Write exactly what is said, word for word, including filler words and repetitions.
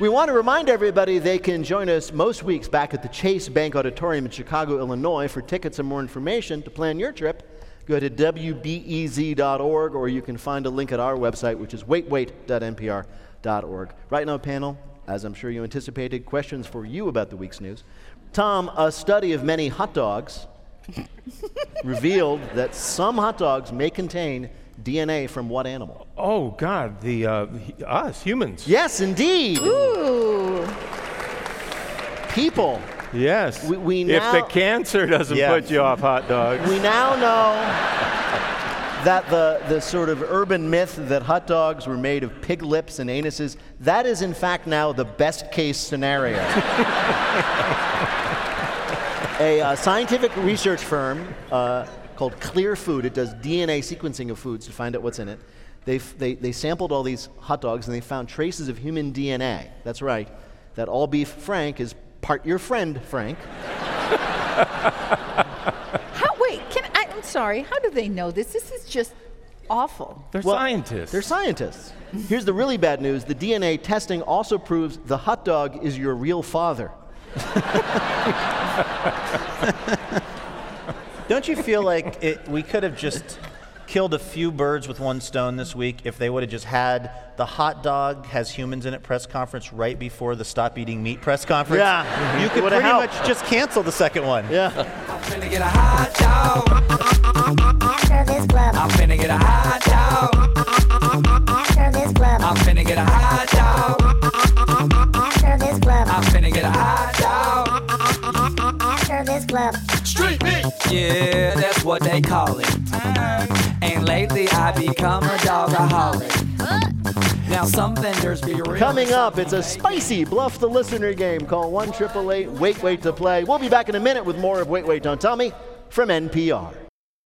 We want to remind everybody they can join us most weeks back at the Chase Bank Auditorium in Chicago, Illinois. For tickets and more information to plan your trip, go to W B E Z dot org, or you can find a link at our website, which is wait wait dot N P R dot org. Right now, panel, as I'm sure you anticipated, questions for you about the week's news. Tom, a study of many hot dogs revealed that some hot dogs may contain D N A from what animal? Oh, God, the uh, us, humans. Yes, indeed. Ooh. People. Yes. We, we if now, the cancer doesn't yeah. put you off hot dogs. We now know that the, the sort of urban myth that hot dogs were made of pig lips and anuses, that is in fact now the best case scenario. A uh, scientific research firm uh, called Clear Food, it does D N A sequencing of foods to find out what's in it. They, they, they sampled all these hot dogs and they found traces of human D N A. That's right. That all beef Frank is part your friend, Frank. How, wait, can I, I'm sorry, how do they know this? This is just awful. They're Well, scientists. They're scientists. Here's the really bad news. The D N A testing also proves the hot dog is your real father. Don't you feel like it, we could have just killed a few birds with one stone this week if they would have just had the hot dog has humans in it press conference right before the stop eating meat press conference? Yeah. You could Would've pretty helped. much just cancel the second one. Yeah. I'm finna get a hot dog. After this club, I'm finna get a hot dog. after this club, I'm finna get a hot dog. after this club, I'm finna get a hot dog. after this club. Street meat. Yeah, that's what they call it. And lately I become a dogaholic. Now some vendors be real. Coming up, it's a spicy Bluff the Listener game. Call one eight eight eight, wait wait to play. We'll be back in a minute with more of Wait, Wait, Don't Tell Me from N P R.